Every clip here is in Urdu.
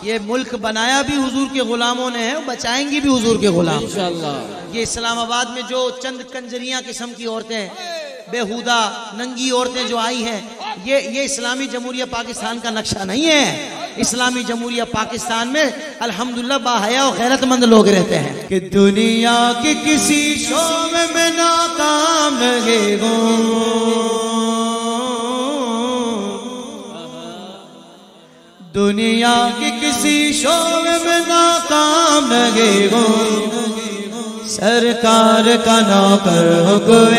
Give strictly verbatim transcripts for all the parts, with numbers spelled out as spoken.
یہ ملک بنایا بھی حضور کے غلاموں نے ہے، بچائیں گی بھی حضور کے غلام انشاءاللہ۔ یہ اسلام آباد میں جو چند کنجریاں قسم کی عورتیں بےہودہ ننگی عورتیں جو آئی ہیں، یہ یہ اسلامی جمہوریہ پاکستان کا نقشہ نہیں ہے۔ اسلامی جمہوریہ پاکستان میں الحمدللہ باحیا و غیرت مند لوگ رہتے ہیں کہ دنیا کے کسی شعبے میں ناکام رہے گو، دنیا کے کسی شعبے میں ناکام رہے گو، سرکار کا نوکر ہو کوئی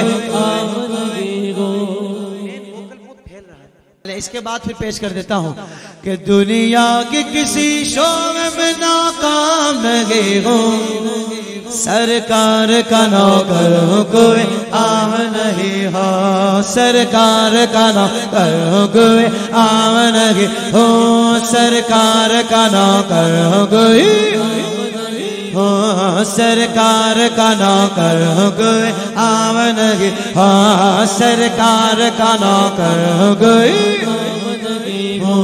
اس کے بعد پھر پیش کر دیتا ہوں کہ دنیا کے کسی شعبے میں ناکام رہے ہو، سرکار کا نوکر ہو کوئی عام نہیں ہو، سرکار کا نوکر ہو کوئی عام نہیں ہو، سرکار کا نوکر ہو کوئی ہو، سرکار کا نوکر ہو کوئی عام نہیں ہو، سرکار کا نوکر ہو کوئی ہو۔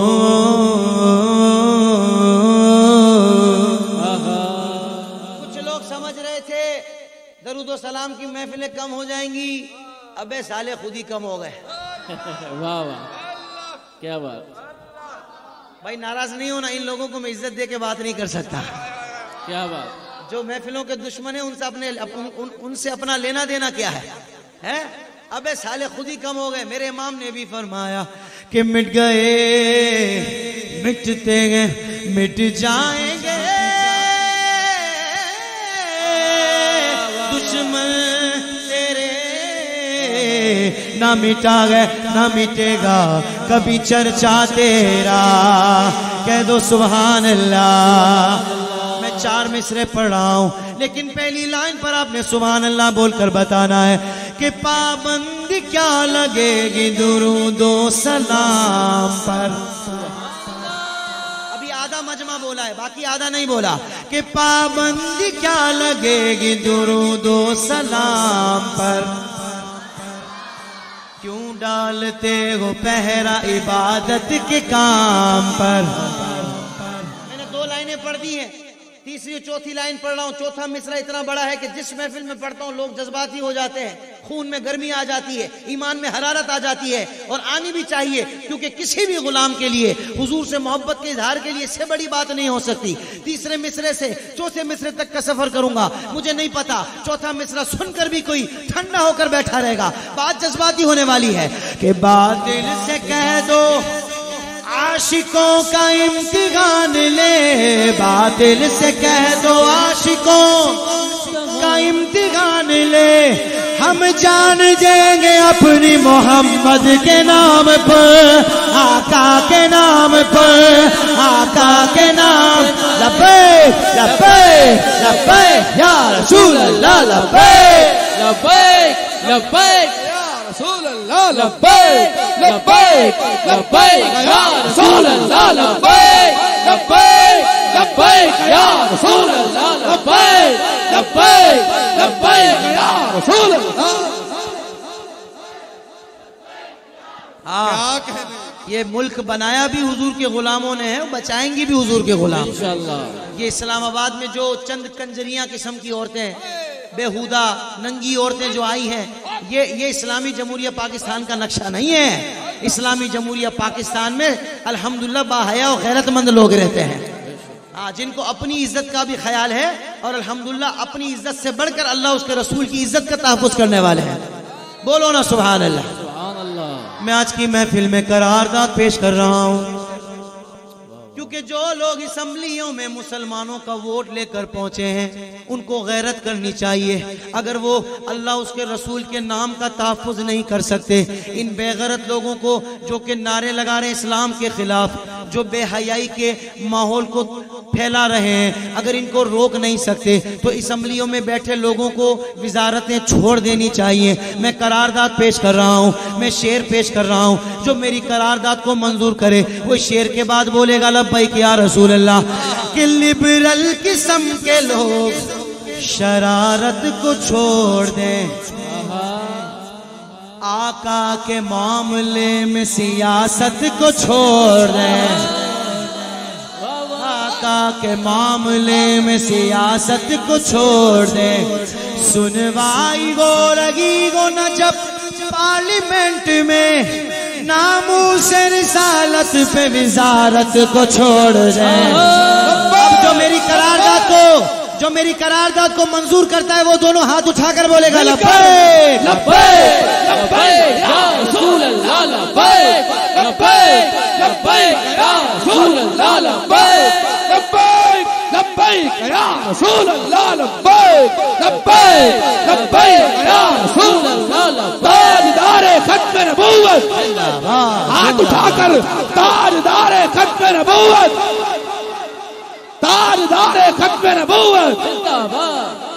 کچھ لوگ سمجھ رہے تھے درود و سلام کی محفلیں کم ہو جائیں گی، ابے سالے خود ہی کم ہو گئے۔ واہ واہ کیا بات۔ بھائی ناراض نہیں ہونا، ان لوگوں کو میں عزت دے کے بات نہیں کر سکتا۔ کیا بات۔ جو محفلوں کے دشمن ہیں ان سے اپنے ان سے اپنا لینا دینا کیا ہے ہے ابے سالے خود ہی کم ہو گئے۔ میرے امام نے بھی فرمایا کہ مٹ گئے مٹتے گئے مٹ جائیں گے دشمن تیرے، نہ مٹا گئے نہ مٹے گا کبھی چرچا تیرا، کہہ دو سبحان اللہ۔ چار مصرے پڑھ رہا ہوں لیکن پہلی لائن پر آپ نے سبحان اللہ بول کر بتانا ہے کہ پابند کیا لگے گی درود و سلام پر۔ ابھی آدھا مجمع بولا ہے، باقی آدھا نہیں بولا کہ پابند کیا لگے گی درود و سلام پر، کیوں ڈالتے ہو پہرا عبادت کے کام پر۔ میں نے دو لائنیں پڑھ دی ہیں، تیسری اور چوتھی لائن پڑھ رہا ہوں۔ چوتھا مصرع اتنا بڑا ہے کہ جس محفل میں پڑھتا ہوں لوگ جذباتی ہو جاتے ہیں، خون میں گرمی آ جاتی ہے، ایمان میں حرارت آ جاتی ہے، اور آنی بھی چاہیے، کیونکہ کسی بھی غلام کے لیے حضور سے محبت کے اظہار کے لیے اس سے بڑی بات نہیں ہو سکتی۔ تیسرے مصرع سے چوتھے مصرع تک کا سفر کروں گا، مجھے نہیں پتا چوتھا مصرع سن کر بھی کوئی ٹھنڈا ہو کر بیٹھا رہے گا۔ بات جذباتی ہونے والی ہے کہ باطل سے کہہ دو عاشقوں کا امتحان لے، باطل سے کہہ دو عاشقوں کا امتحان لے، ہم جان دیں گے اپنی محمد کے نام پر، آقا کے نام پر، آقا کے نام۔ لبیک لبیک لبیک یا رسول اللہ، لبیک لبیک لبیک رسول اللہ، لبیک لبیک لبیک یا رسول اللہ، لبیک لبیک لبیک یا رسول اللہ، لبیک لبیک لبیک یا رسول اللہ۔ ہاں یہ ملک بنایا بھی حضور کے غلاموں نے ہے، بچائیں گی بھی حضور کے غلام انشاءاللہ۔ یہ اسلام آباد میں جو چند کنجریاں قسم کی عورتیں بےہودہ ننگی عورتیں جو آئی ہیں، یہ یہ اسلامی جمہوریہ پاکستان کا نقشہ نہیں ہے۔ اسلامی جمہوریہ پاکستان میں الحمدللہ باحیا و غیرت مند لوگ رہتے ہیں، ہاں جن کو اپنی عزت کا بھی خیال ہے، اور الحمدللہ اپنی عزت سے بڑھ کر اللہ اس کے رسول کی عزت کا تحفظ کرنے والے ہیں۔ بولو نا سبحان اللہ۔ سبحان اللہ۔ میں آج کی محفل میں قرارداد پیش کر رہا ہوں، کیونکہ جو لوگ اسمبلیوں میں مسلمانوں کا ووٹ لے کر پہنچے ہیں ان کو غیرت کرنی چاہیے۔ اگر وہ اللہ اس کے رسول کے نام کا تحفظ نہیں کر سکتے، ان بے غیرت لوگوں کو جو کہ نعرے لگا رہے اسلام کے خلاف، جو بے حیائی کے ماحول کو پھیلا رہے ہیں، اگر ان کو روک نہیں سکتے تو اسمبلیوں میں بیٹھے لوگوں کو وزارتیں چھوڑ دینی چاہیے۔ میں قرارداد پیش کر رہا ہوں، میں شعر پیش کر رہا ہوں، جو میری قرارداد کو منظور کرے وہ شعر کے بعد بولے گا لبیک یا رسول اللہ۔ کہ لبرل قسم کے لوگ شرارت کو چھوڑ دیں، آقا کے معاملے میں سیاست کو چھوڑ دیں، آقا کے معاملے میں سیاست کو چھوڑ دے سنوائی گو رگی گو نہ جب پارلیمنٹ میں ناموس رسالت پہ وزارت کو چھوڑ دے اب جو میری قرارداد کو جو میری قرارداد کو منظور کرتا ہے وہ دونوں ہاتھ اٹھا کر بولے گا لبیک لبیک لبیک یا رسول اللہ لبیک لبیک لبیک یا رسول اللہ لبیک لبیک لبیک یا رسول اللہ لبیک لبیک لبیک یا رسول اللہ لبیک تاجدار ختم نبوت ہاتھ اٹھا کر تاجدار ختم نبوت تاجدار ختم نبوت زندہ باد